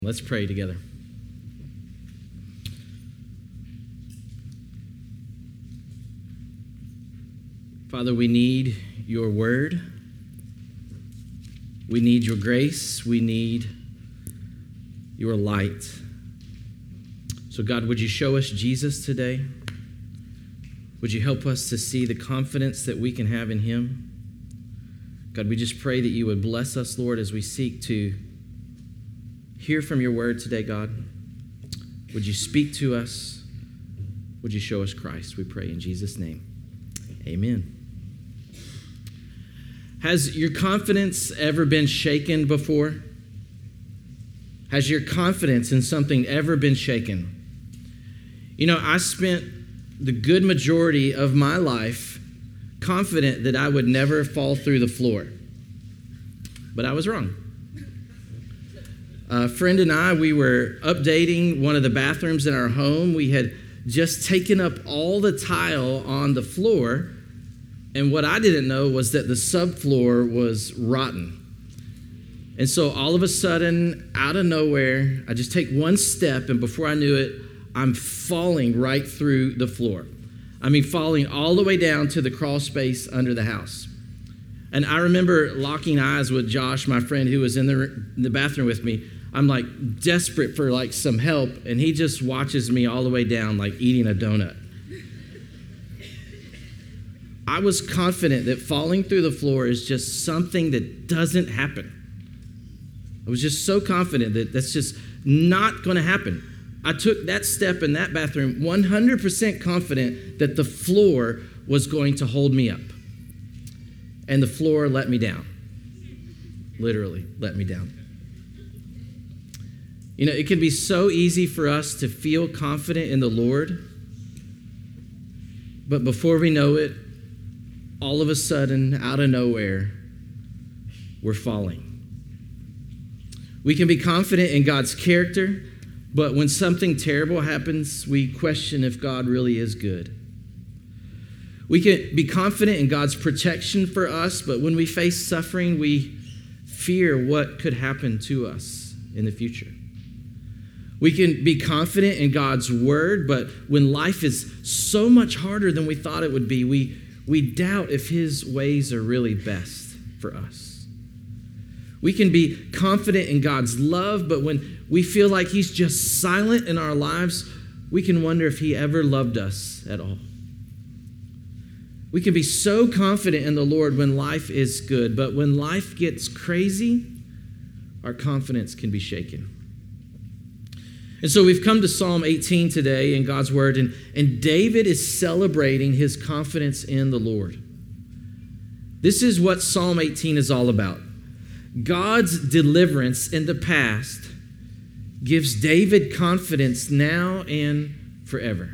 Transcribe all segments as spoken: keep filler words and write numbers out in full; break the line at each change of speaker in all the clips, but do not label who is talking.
Let's pray together. Father, we need your word. We need your grace. We need your light. So God, would you show us Jesus today? Would you help us to see the confidence that we can have in him? God, we just pray that you would bless us, Lord, as we seek to hear from your word today, God. Would you speak to us? Would you show us Christ? We pray in Jesus' name. Amen. Has your confidence ever been shaken before? Has your confidence in something ever been shaken? You know, I spent the good majority of my life confident that I would never fall through the floor. But I was wrong. A friend and I, we were updating one of the bathrooms in our home. We had just taken up all the tile on the floor, and what I didn't know was that the subfloor was rotten. And so all of a sudden, out of nowhere, I just take one step, and before I knew it, I'm falling right through the floor. I mean, falling all the way down to the crawl space under the house. And I remember locking eyes with Josh, my friend who was in the, in the bathroom with me. I'm like desperate for like some help, and he just watches me all the way down like eating a donut. I was confident that falling through the floor is just something that doesn't happen. I was just so confident that that's just not going to happen. I took that step in that bathroom one hundred percent confident that the floor was going to hold me up. And the floor let me down. Literally let me down. You know, it can be so easy for us to feel confident in the Lord, but before we know it, all of a sudden, out of nowhere, we're falling. We can be confident in God's character, but when something terrible happens, we question if God really is good. We can be confident in God's protection for us, but when we face suffering, we fear what could happen to us in the future. We can be confident in God's word, but when life is so much harder than we thought it would be, we, we doubt if his ways are really best for us. We can be confident in God's love, but when we feel like he's just silent in our lives, we can wonder if he ever loved us at all. We can be so confident in the Lord when life is good, but when life gets crazy, our confidence can be shaken. And so we've come to Psalm eighteen today in God's word, and, and David is celebrating his confidence in the Lord. This is what Psalm eighteen is all about. God's deliverance in the past gives David confidence now and forever.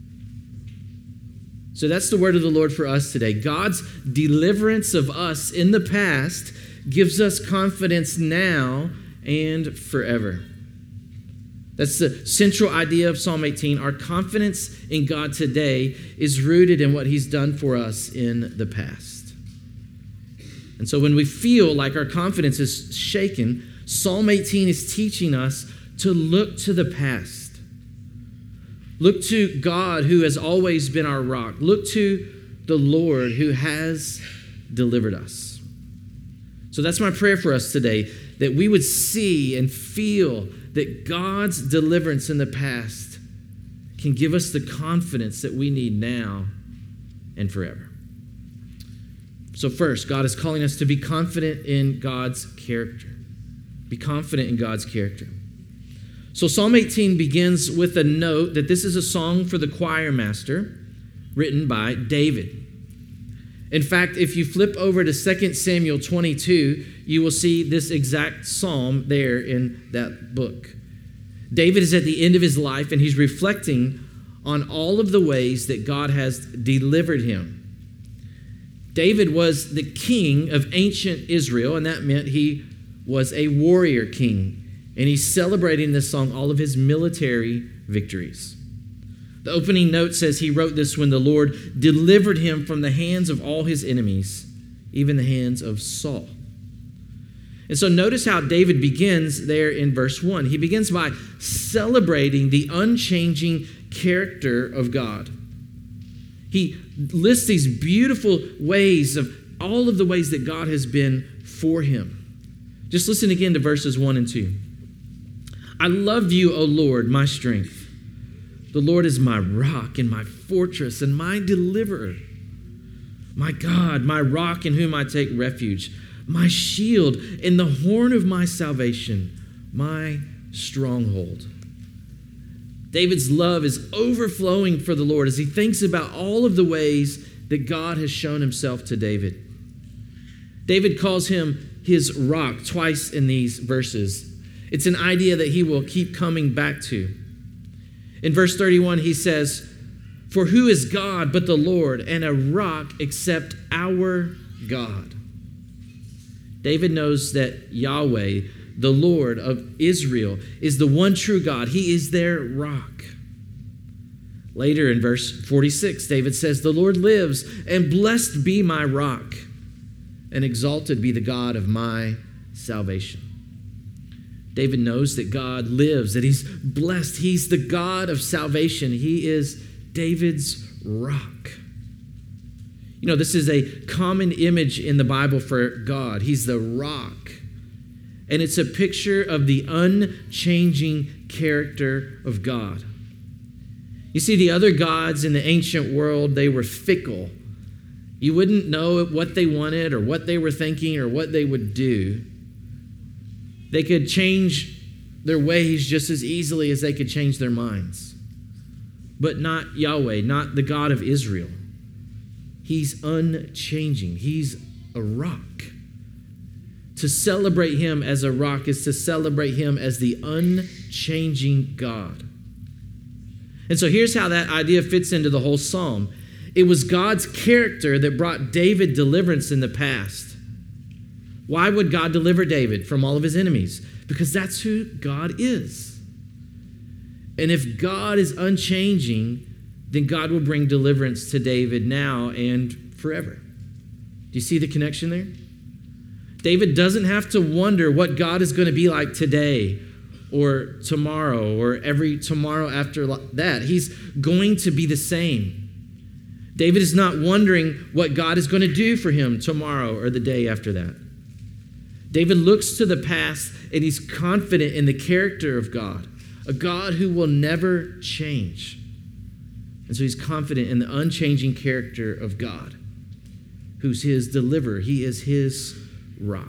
So that's the word of the Lord for us today. God's deliverance of us in the past gives us confidence now and forever. That's the central idea of Psalm eighteen. Our confidence in God today is rooted in what he's done for us in the past. And so when we feel like our confidence is shaken, Psalm eighteen is teaching us to look to the past. Look to God who has always been our rock. Look to the Lord who has delivered us. So that's my prayer for us today, that we would see and feel that God's deliverance in the past can give us the confidence that we need now and forever. So first, God is calling us to be confident in God's character. Be confident in God's character. So Psalm eighteen begins with a note that this is a song for the choir master written by David. In fact, if you flip over to Second Samuel twenty-two, you will see this exact psalm there in that book. David is at the end of his life, and he's reflecting on all of the ways that God has delivered him. David was the king of ancient Israel, and that meant he was a warrior king. And he's celebrating this song, all of his military victories. The opening note says he wrote this when the Lord delivered him from the hands of all his enemies, even the hands of Saul. And so notice how David begins there in verse one. He begins by celebrating the unchanging character of God. He lists these beautiful ways of all of the ways that God has been for him. Just listen again to verses one and two. I love you, O Lord, my strength. The Lord is my rock and my fortress and my deliverer. My God, my rock in whom I take refuge, my shield and the horn of my salvation, my stronghold. David's love is overflowing for the Lord as he thinks about all of the ways that God has shown himself to David. David calls him his rock twice in these verses. It's an idea that he will keep coming back to. In verse thirty-one, he says, for who is God but the Lord, and a rock except our God? David knows that Yahweh, the Lord of Israel, is the one true God. He is their rock. Later in verse forty-six, David says, the Lord lives, and blessed be my rock, and exalted be the God of my salvation. David knows that God lives, that he's blessed. He's the God of salvation. He is David's rock. You know, this is a common image in the Bible for God. He's the rock. And it's a picture of the unchanging character of God. You see, the other gods in the ancient world, they were fickle. You wouldn't know what they wanted or what they were thinking or what they would do. They could change their ways just as easily as they could change their minds. But not Yahweh, not the God of Israel. He's unchanging. He's a rock. To celebrate him as a rock is to celebrate him as the unchanging God. And so here's how that idea fits into the whole psalm. It was God's character that brought David deliverance in the past. Why would God deliver David from all of his enemies? Because that's who God is. And if God is unchanging, then God will bring deliverance to David now and forever. Do you see the connection there? David doesn't have to wonder what God is going to be like today or tomorrow or every tomorrow after that. He's going to be the same. David is not wondering what God is going to do for him tomorrow or the day after that. David looks to the past and he's confident in the character of God, a God who will never change. And so he's confident in the unchanging character of God, who's his deliverer. He is his rock.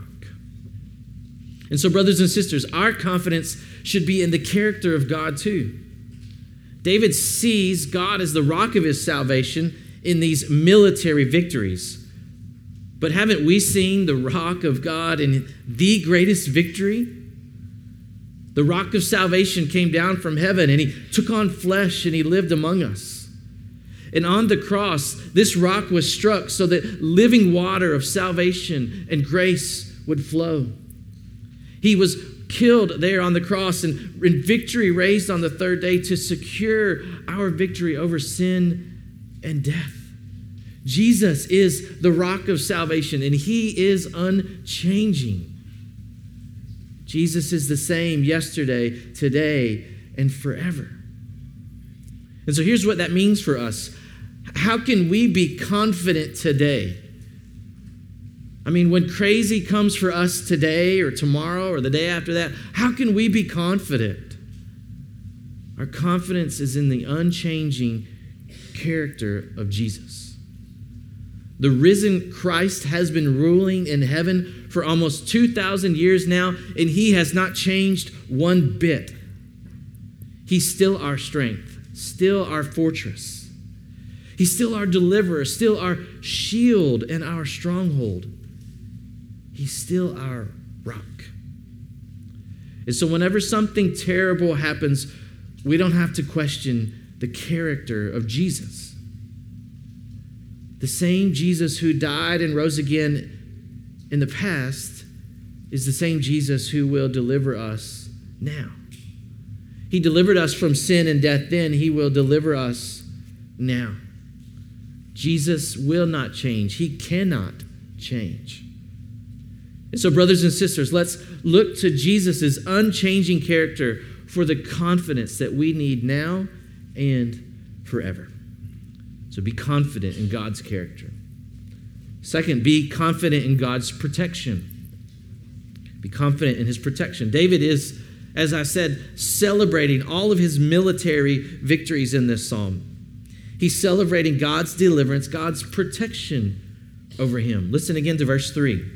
And so, brothers and sisters, our confidence should be in the character of God too. David sees God as the rock of his salvation in these military victories. But haven't we seen the rock of God in the greatest victory? The rock of salvation came down from heaven and he took on flesh and he lived among us. And on the cross, this rock was struck so that living water of salvation and grace would flow. He was killed there on the cross and in victory raised on the third day to secure our victory over sin and death. Jesus is the rock of salvation, and he is unchanging. Jesus is the same yesterday, today, and forever. And so here's what that means for us. How can we be confident today? I mean, when crazy comes for us today or tomorrow or the day after that, how can we be confident? Our confidence is in the unchanging character of Jesus. The risen Christ has been ruling in heaven for almost two thousand years now, and he has not changed one bit. He's still our strength, still our fortress. He's still our deliverer, still our shield and our stronghold. He's still our rock. And so whenever something terrible happens, we don't have to question the character of Jesus. The same Jesus who died and rose again in the past is the same Jesus who will deliver us now. He delivered us from sin and death then. He will deliver us now. Jesus will not change. He cannot change. And so, brothers and sisters, let's look to Jesus' unchanging character for the confidence that we need now and forever. So be confident in God's character. Second, be confident in God's protection. Be confident in his protection. David is, as I said, celebrating all of his military victories in this psalm. He's celebrating God's deliverance, God's protection over him. Listen again to verse three.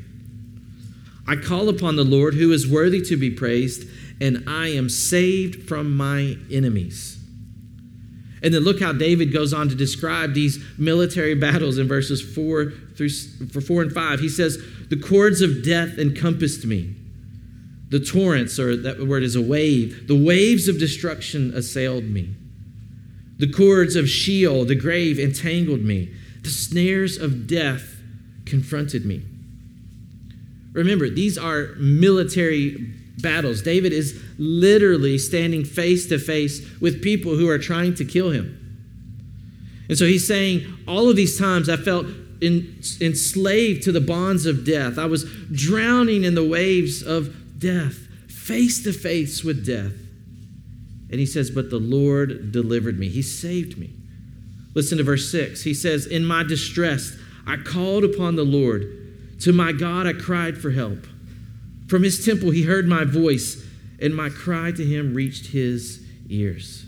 I call upon the Lord who is worthy to be praised, and I am saved from my enemies. And then look how David goes on to describe these military battles in verses four through for four and five. He says, the cords of death encompassed me. The torrents, or that word is a wave, the waves of destruction assailed me. The cords of Sheol, the grave, entangled me. The snares of death confronted me. Remember, these are military battles. David is literally standing face to face with people who are trying to kill him. And so he's saying, all of these times I felt in, enslaved to the bonds of death. I was drowning in the waves of death, face to face with death. And he says, but the Lord delivered me. He saved me. Listen to verse six. He says, in my distress, I called upon the Lord. To my God, I cried for help. From his temple, he heard my voice, and my cry to him reached his ears.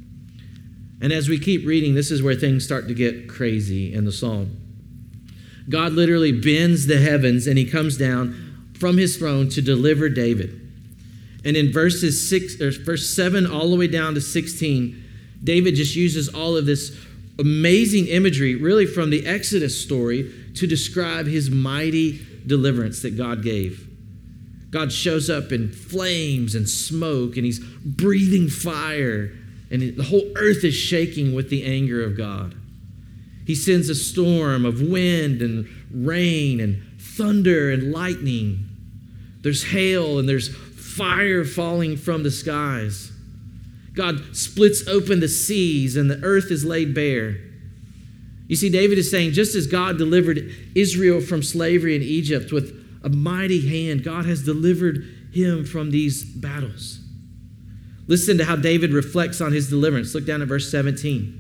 And as we keep reading, this is where things start to get crazy in the psalm. God literally bends the heavens, and he comes down from his throne to deliver David. And in verses six, or verse seven all the way down to sixteen, David just uses all of this amazing imagery, really from the Exodus story, to describe his mighty deliverance that God gave. God shows up in flames and smoke, and he's breathing fire, and the whole earth is shaking with the anger of God. He sends a storm of wind and rain and thunder and lightning. There's hail and there's fire falling from the skies. God splits open the seas and the earth is laid bare. You see, David is saying, just as God delivered Israel from slavery in Egypt with a mighty hand, God has delivered him from these battles. Listen to how David reflects on his deliverance. Look down at verse seventeen.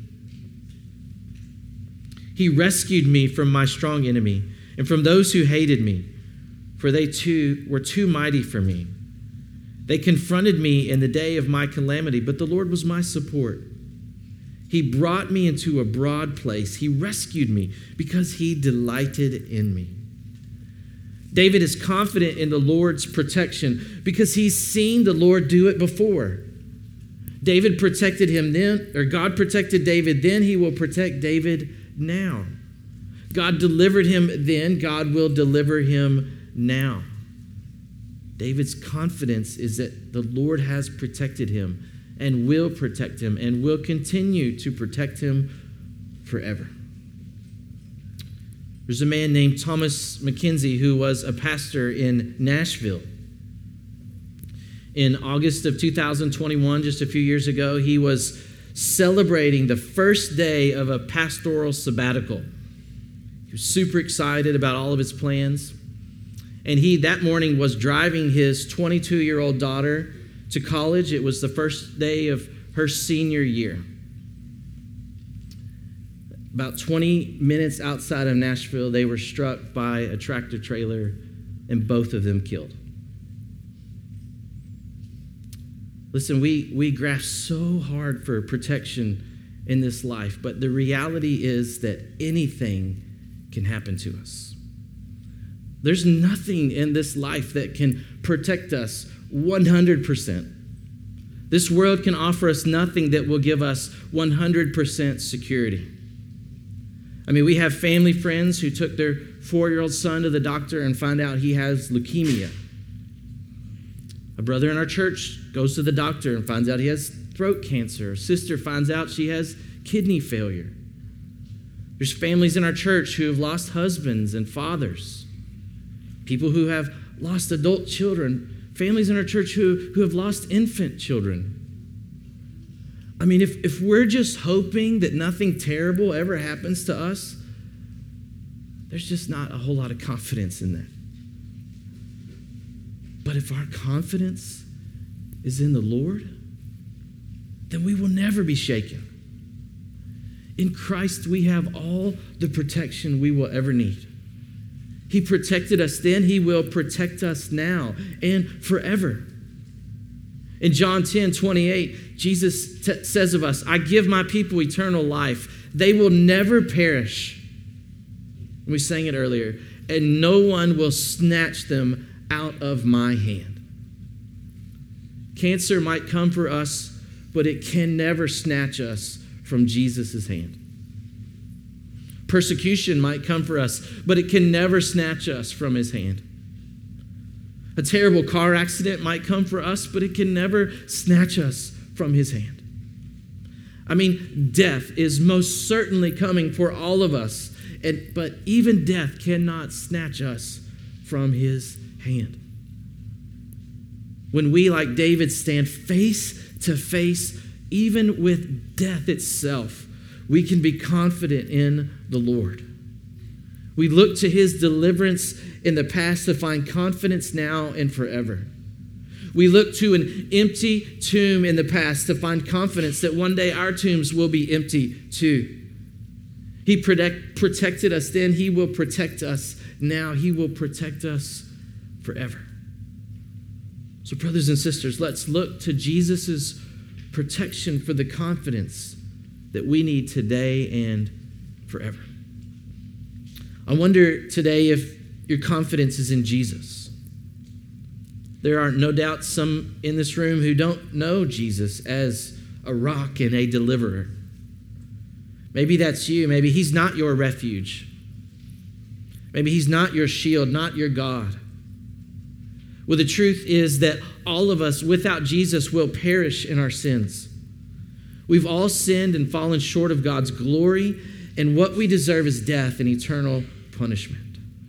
He rescued me from my strong enemy and from those who hated me, for they too were too mighty for me. They confronted me in the day of my calamity, but the Lord was my support. He brought me into a broad place. He rescued me because he delighted in me. David is confident in the Lord's protection because he's seen the Lord do it before. David protected him then, or God protected David then, he will protect David now. God delivered him then, God will deliver him now. David's confidence is that the Lord has protected him and will protect him and will continue to protect him forever. There's a man named Thomas McKenzie who was a pastor in Nashville. In August of two thousand twenty-one, just a few years ago, he was celebrating the first day of a pastoral sabbatical. He was super excited about all of his plans. And he, that morning, was driving his twenty-two-year-old daughter to college. It was the first day of her senior year. About twenty minutes outside of Nashville, they were struck by a tractor trailer, and both of them killed. Listen, we, we grasp so hard for protection in this life, but the reality is that anything can happen to us. There's nothing in this life that can protect us one hundred percent. This world can offer us nothing that will give us one hundred percent security. I mean, we have family friends who took their four-year-old son to the doctor and find out he has leukemia. A brother in our church goes to the doctor and finds out he has throat cancer. A sister finds out she has kidney failure. There's families in our church who have lost husbands and fathers. People who have lost adult children. Families in our church who, who have lost infant children. I mean, if, if we're just hoping that nothing terrible ever happens to us, there's just not a whole lot of confidence in that. But if our confidence is in the Lord, then we will never be shaken. In Christ, we have all the protection we will ever need. He protected us then. He will protect us now and forever. In John ten twenty-eight, Jesus t- says of us, I give my people eternal life. They will never perish. We sang it earlier. And no one will snatch them out of my hand. Cancer might come for us, but it can never snatch us from Jesus' hand. Persecution might come for us, but it can never snatch us from his hand. A terrible car accident might come for us, but it can never snatch us from his hand. I mean, death is most certainly coming for all of us, and, but even death cannot snatch us from his hand. When we, like David, stand face to face, even with death itself, we can be confident in the Lord. We look to his deliverance in the past to find confidence now and forever. We look to an empty tomb in the past to find confidence that one day our tombs will be empty too. He protect, protected us then. He will protect us now. He will protect us forever. So brothers and sisters, let's look to Jesus' protection for the confidence that we need today and forever. I wonder today if your confidence is in Jesus. There are no doubt some in this room who don't know Jesus as a rock and a deliverer. Maybe that's you. Maybe he's not your refuge. Maybe he's not your shield, not your God. Well, the truth is that all of us without Jesus will perish in our sins. We've all sinned and fallen short of God's glory, and what we deserve is death and eternal punishment.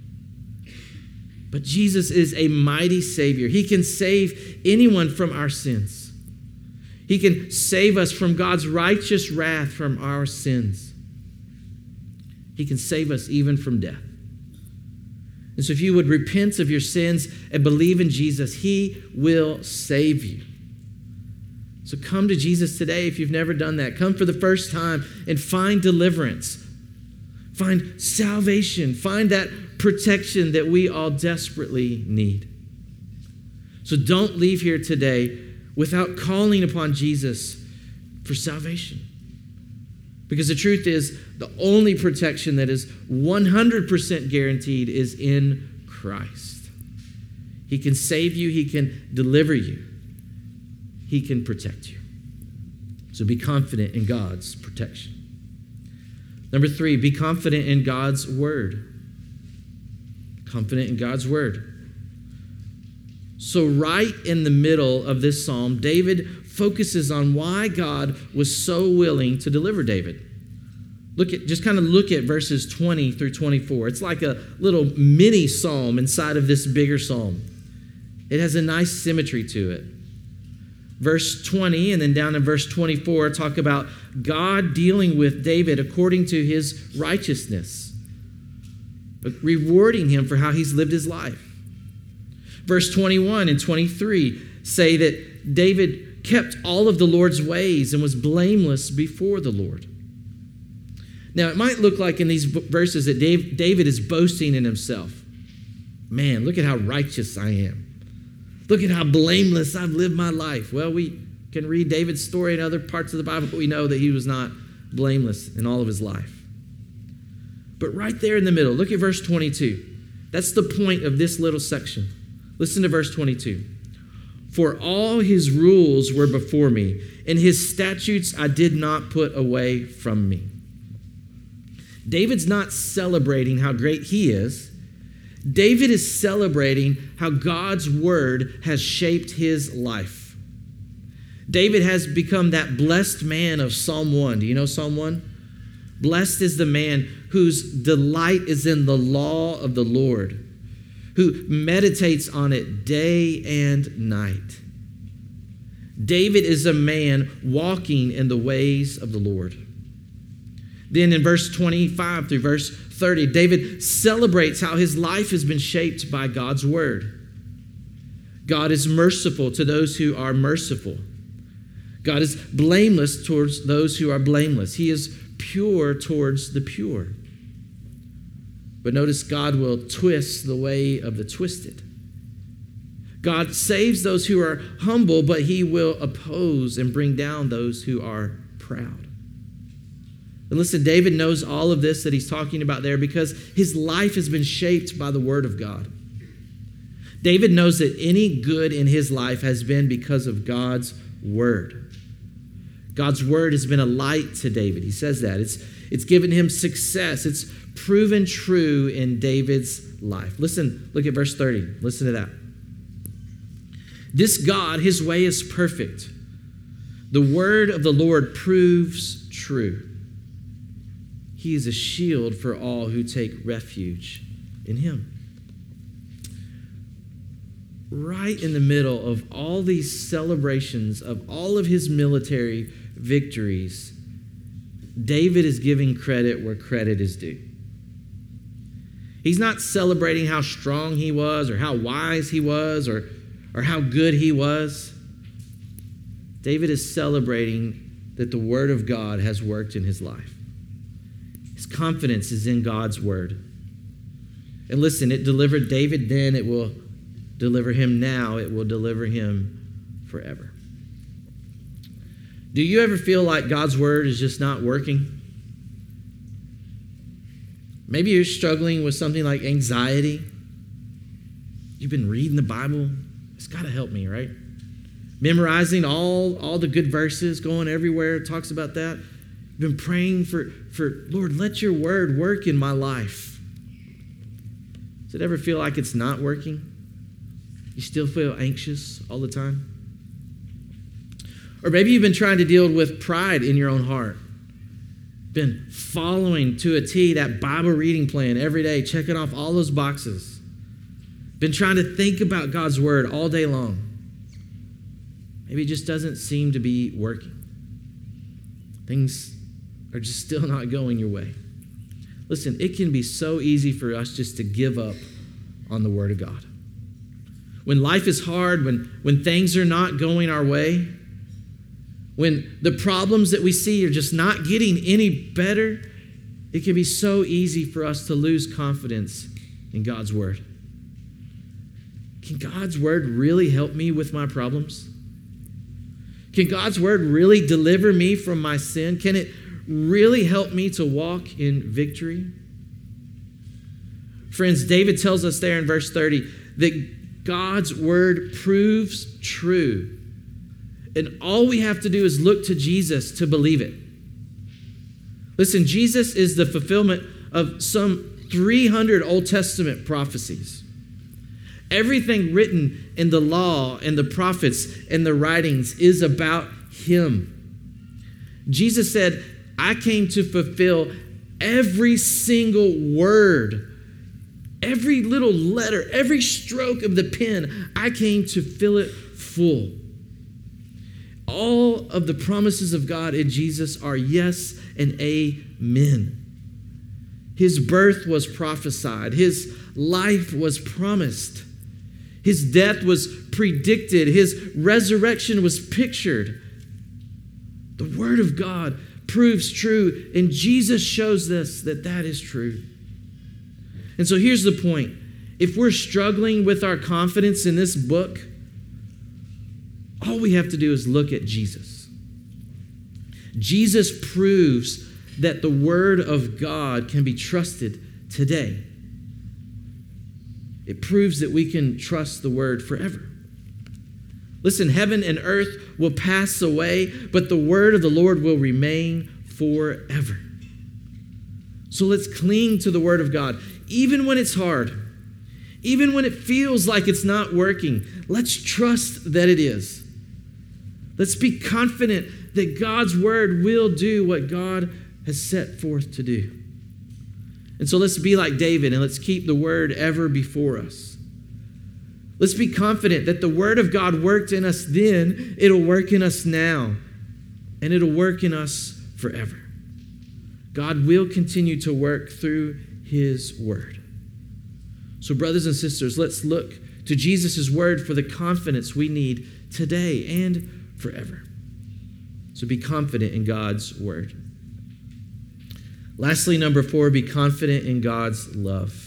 But Jesus is a mighty Savior. He can save anyone from our sins. He can save us from God's righteous wrath from our sins. He can save us even from death. And so if you would repent of your sins and believe in Jesus, he will save you. So come to Jesus today if you've never done that. Come for the first time and find deliverance. Find salvation. Find that protection that we all desperately need. So don't leave here today without calling upon Jesus for salvation. Because the truth is, the only protection that is one hundred percent guaranteed is in Christ. He can save you. He can deliver you. He can protect you. So be confident in God's protection. Number three, be confident in God's word. Confident in God's word. So right in the middle of this psalm, David focuses on why God was so willing to deliver David. Look at, just kind of look at verses twenty through twenty-four. It's like a little mini psalm inside of this bigger psalm. It has a nice symmetry to it. Verse twenty and then down in verse twenty-four talk about God dealing with David according to his righteousness, rewarding him for how he's lived his life. Verse twenty-one and twenty-three say that David kept all of the Lord's ways and was blameless before the Lord. Now, it might look like in these verses that David is boasting in himself. Man, look at how righteous I am. Look at how blameless I've lived my life. Well, we can read David's story in other parts of the Bible, but we know that he was not blameless in all of his life. But right there in the middle, look at verse twenty-two. That's the point of this little section. Listen to verse twenty-two. For all his rules were before me, and his statutes I did not put away from me. David's not celebrating how great he is. David is celebrating how God's word has shaped his life. David has become that blessed man of Psalm one. Do you know Psalm one? Blessed is the man whose delight is in the law of the Lord, who meditates on it day and night. David is a man walking in the ways of the Lord. Then in verse twenty-five through verse thirty, David celebrates how his life has been shaped by God's word. God is merciful to those who are merciful. God is blameless towards those who are blameless. He is pure towards the pure. But notice God will twist the way of the twisted. God saves those who are humble, but he will oppose and bring down those who are proud. And listen, David knows all of this that he's talking about there because his life has been shaped by the word of God. David knows that any good in his life has been because of God's word. God's word has been a light to David. He says that. It's, it's given him success. It's proven true in David's life. Listen, look at verse thirty. Listen to that. This God, his way is perfect. The word of the Lord proves true. He is a shield for all who take refuge in him. Right in the middle of all these celebrations of all of his military victories, David is giving credit where credit is due. He's not celebrating how strong he was or how wise he was or, or how good he was. David is celebrating that the word of God has worked in his life. His confidence is in God's word. And listen, it delivered David then, it will deliver him now, it will deliver him forever. Do you ever feel like God's word is just not working? Maybe you're struggling with something like anxiety. You've been reading the Bible. It's got to help me, right? Memorizing all, all the good verses, going everywhere, it talks about that. Been praying for, for, Lord, let your word work in my life. Does it ever feel like it's not working? You still feel anxious all the time? Or maybe you've been trying to deal with pride in your own heart. Been following to a T that Bible reading plan every day, checking off all those boxes. Been trying to think about God's word all day long. Maybe it just doesn't seem to be working. Things are just still not going your way. Listen, it can be so easy for us just to give up on the word of God. When life is hard, when, when things are not going our way, when the problems that we see are just not getting any better, it can be so easy for us to lose confidence in God's word. Can God's word really help me with my problems? Can God's word really deliver me from my sin? Can it really help me to walk in victory? Friends, David tells us there in verse thirty that God's word proves true. And all we have to do is look to Jesus to believe it. Listen, Jesus is the fulfillment of some three hundred Old Testament prophecies. Everything written in the law and the prophets and the writings is about him. Jesus said, I came to fulfill every single word, every little letter, every stroke of the pen. I came to fill it full. All of the promises of God in Jesus are yes and amen. His birth was prophesied. His life was promised. His death was predicted. His resurrection was pictured. The word of God proves true, and Jesus shows us that that is true. And so here's the point. If we're struggling with our confidence in this book, all we have to do is look at Jesus. Jesus proves that the word of God can be trusted today. It proves that we can trust the word forever. Listen, heaven and earth will pass away, but the word of the Lord will remain forever. So let's cling to the word of God, even when it's hard, even when it feels like it's not working. Let's trust that it is. Let's be confident that God's word will do what God has set forth to do. And so let's be like David and let's keep the word ever before us. Let's be confident that the word of God worked in us then, it'll work in us now, and it'll work in us forever. God will continue to work through his word. So brothers and sisters, let's look to Jesus' word for the confidence we need today and forever. So be confident in God's word. Lastly, number four, be confident in God's love.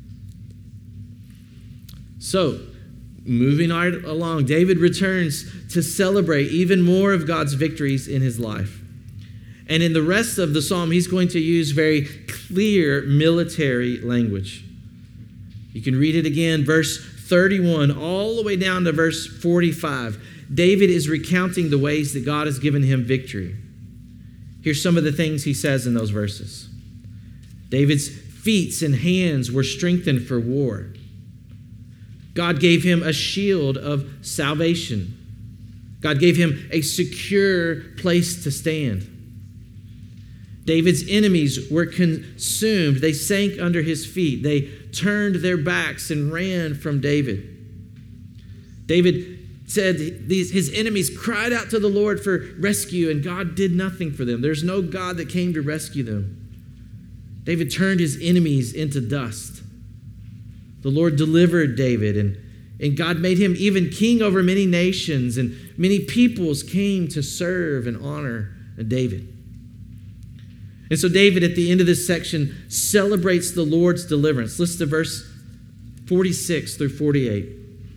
So, moving right along, David returns to celebrate even more of God's victories in his life. And in the rest of the psalm, he's going to use very clear military language. You can read it again, verse thirty-one, all the way down to verse forty-five. David is recounting the ways that God has given him victory. Here's some of the things he says in those verses. David's feet and hands were strengthened for war. God gave him a shield of salvation. God gave him a secure place to stand. David's enemies were consumed. They sank under his feet. They turned their backs and ran from David. David said these, his enemies cried out to the Lord for rescue, and God did nothing for them. There's no God that came to rescue them. David turned his enemies into dust. The Lord delivered David, and, and God made him even king over many nations, and many peoples came to serve and honor David. And so David, at the end of this section, celebrates the Lord's deliverance. Listen to verse forty-six through forty-eight.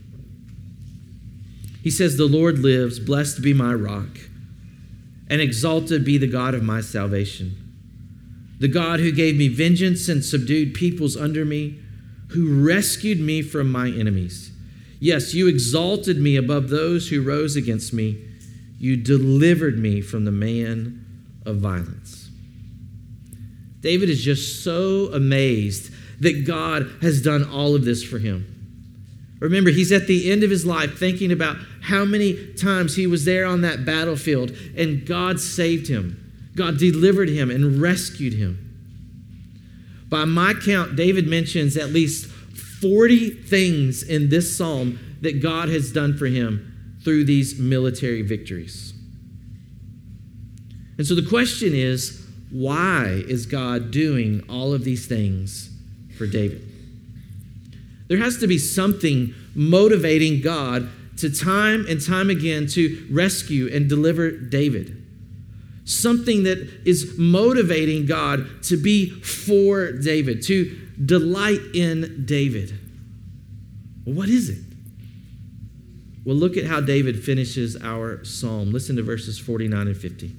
He says, "The Lord lives, blessed be my rock, and exalted be the God of my salvation. The God who gave me vengeance and subdued peoples under me, who rescued me from my enemies. Yes, you exalted me above those who rose against me. You delivered me from the man of violence." David is just so amazed that God has done all of this for him. Remember, he's at the end of his life thinking about how many times he was there on that battlefield and God saved him. God delivered him and rescued him. By my count, David mentions at least forty things in this psalm that God has done for him through these military victories. And so the question is, why is God doing all of these things for David? There has to be something motivating God to time and time again to rescue and deliver David. Something that is motivating God to be for David, to delight in David. Well, what is it? Well, look at how David finishes our psalm. Listen to verses forty-nine and fifty.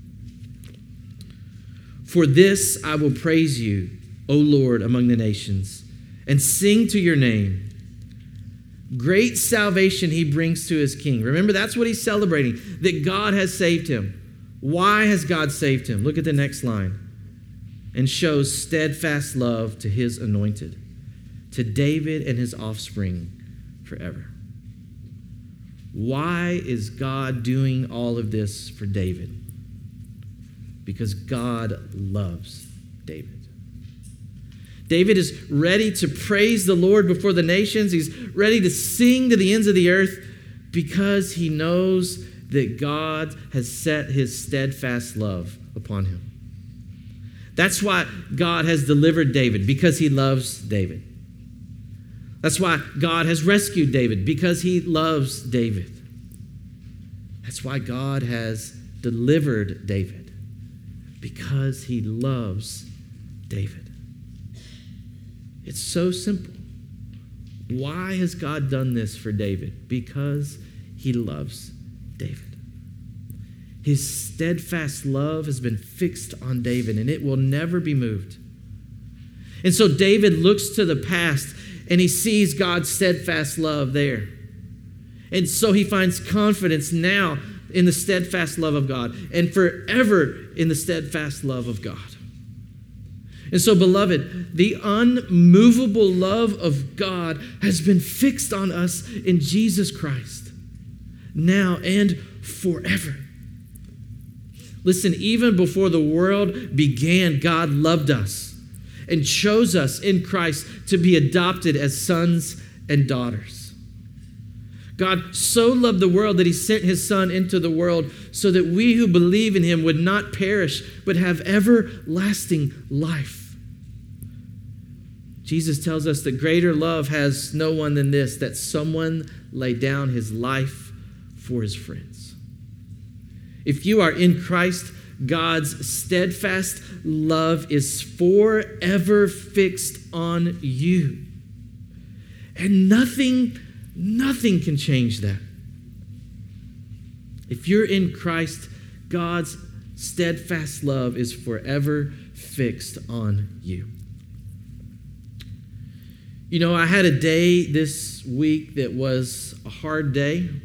"For this I will praise you, O Lord, among the nations, and sing to your name. Great salvation he brings to his king." Remember, that's what he's celebrating, that God has saved him. Why has God saved him? Look at the next line. "And shows steadfast love to his anointed, to David and his offspring forever." Why is God doing all of this for David? Because God loves David. David is ready to praise the Lord before the nations. He's ready to sing to the ends of the earth because he knows that God has set his steadfast love upon him. That's why God has delivered David, because he loves David. That's why God has rescued David, because he loves David. That's why God has delivered David, because he loves David. It's so simple. Why has God done this for David? Because he loves David. His steadfast love has been fixed on David, and it will never be moved. And so David looks to the past, and he sees God's steadfast love there. And so he finds confidence now in the steadfast love of God, and forever in the steadfast love of God. And so, beloved, the unmovable love of God has been fixed on us in Jesus Christ, now and forever. Listen, even before the world began, God loved us and chose us in Christ to be adopted as sons and daughters. God so loved the world that he sent his Son into the world so that we who believe in him would not perish, but have everlasting life. Jesus tells us that greater love has no one than this, that someone lay down his life for his friends. If you are in Christ, God's steadfast love is forever fixed on you. And nothing, nothing can change that. If you're in Christ, God's steadfast love is forever fixed on you. You know, I had a day this week that was a hard day. It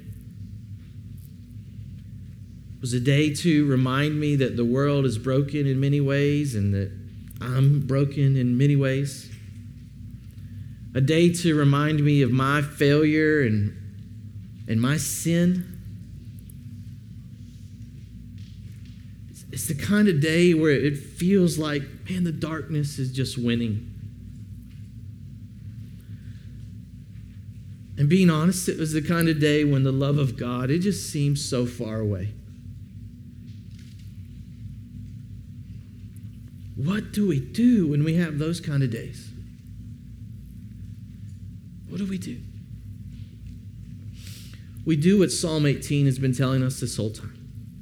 was a day to remind me that the world is broken in many ways and that I'm broken in many ways. A day to remind me of my failure and, and my sin. It's, it's the kind of day where it feels like, man, the darkness is just winning. And being honest, it was the kind of day when the love of God, it just seems so far away. What do we do when we have those kind of days? What do we do? We do what Psalm eighteen has been telling us this whole time.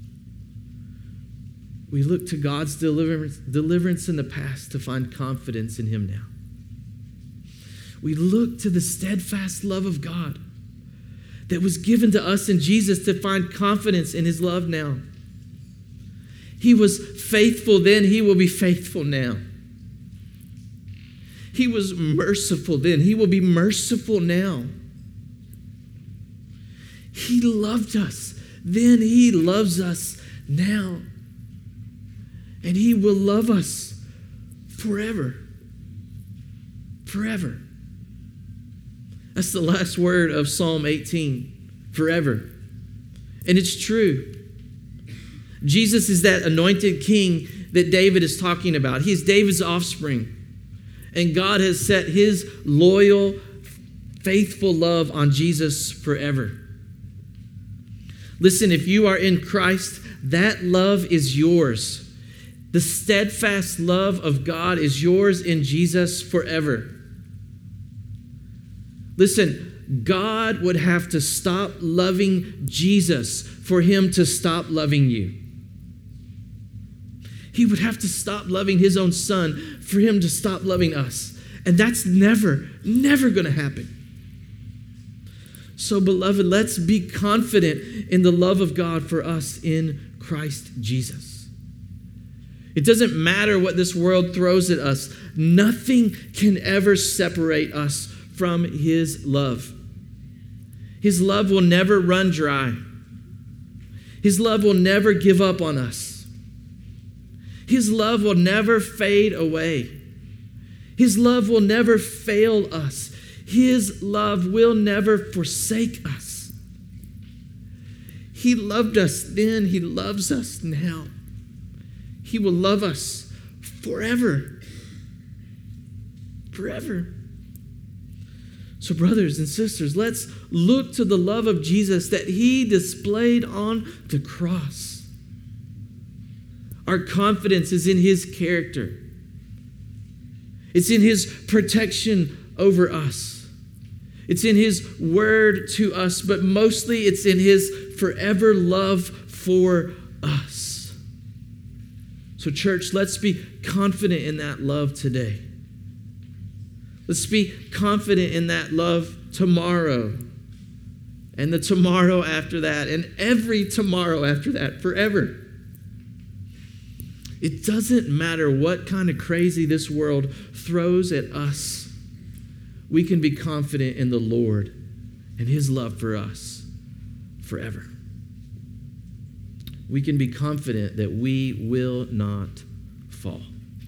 We look to God's deliverance, deliverance in the past to find confidence in him now. We look to the steadfast love of God that was given to us in Jesus to find confidence in his love now. He was faithful then, he will be faithful now. He was merciful then, he will be merciful now. He loved us then, he loves us now. And he will love us forever. Forever. That's the last word of Psalm eighteen, forever. And it's true. Jesus is that anointed king that David is talking about. He's David's offspring. And God has set his loyal, faithful love on Jesus forever. Listen, if you are in Christ, that love is yours. The steadfast love of God is yours in Jesus forever. Listen, God would have to stop loving Jesus for him to stop loving you. He would have to stop loving his own son for him to stop loving us. And that's never, never going to happen. So, beloved, let's be confident in the love of God for us in Christ Jesus. It doesn't matter what this world throws at us. Nothing can ever separate us from his love. His love will never run dry. His love will never give up on us. His love will never fade away. His love will never fail us. His love will never forsake us. He loved us then. He loves us now. He will love us forever. Forever. So brothers and sisters, let's look to the love of Jesus that he displayed on the cross. Our confidence is in his character. It's in his protection over us. It's in his word to us, but mostly it's in his forever love for us. So church, let's be confident in that love today. Let's be confident in that love tomorrow and the tomorrow after that and every tomorrow after that, forever. It doesn't matter what kind of crazy this world throws at us. We can be confident in the Lord and his love for us forever. We can be confident that we will not fall.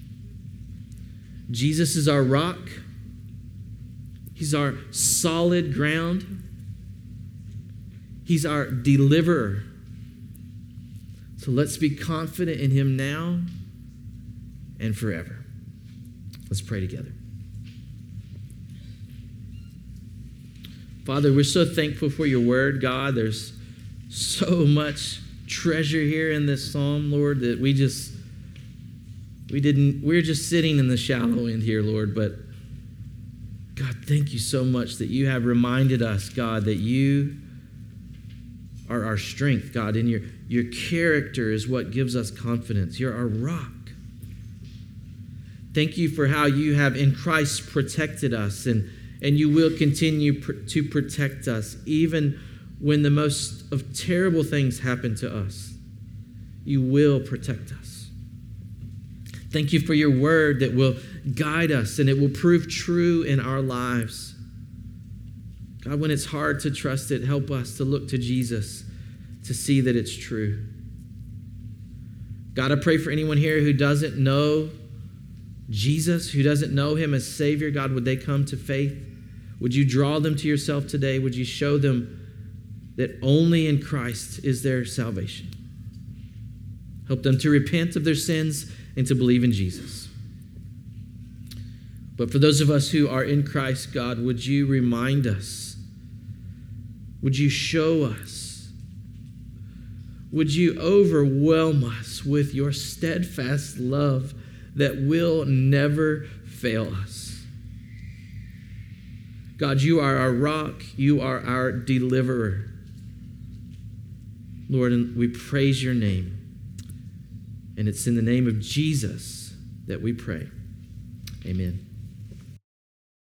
Jesus is our rock. He's our solid ground. He's our deliverer. So let's be confident in him now and forever. Let's pray together. Father, we're so thankful for your word, God. There's so much treasure here in this psalm, Lord, that we just, we didn't, we're just sitting in the shallow end here, Lord, but thank you so much that you have reminded us, God, that you are our strength, God, and your, your character is what gives us confidence. You're our rock. Thank you for how you have in Christ protected us, and, and you will continue pr- to protect us even when the most of terrible things happen to us. You will protect us. Thank you for your word that will guide us and it will prove true in our lives. God, when it's hard to trust it, help us to look to Jesus to see that it's true. God, I pray for anyone here who doesn't know Jesus, who doesn't know him as Savior. God, would they come to faith? Would you draw them to yourself today? Would you show them that only in Christ is their salvation? Help them to repent of their sins and to believe in Jesus. But for those of us who are in Christ, God, would you remind us? Would you show us? Would you overwhelm us with your steadfast love that will never fail us? God, you are our rock. You are our deliverer. Lord, and we praise your name. And it's in the name of Jesus that we pray. Amen.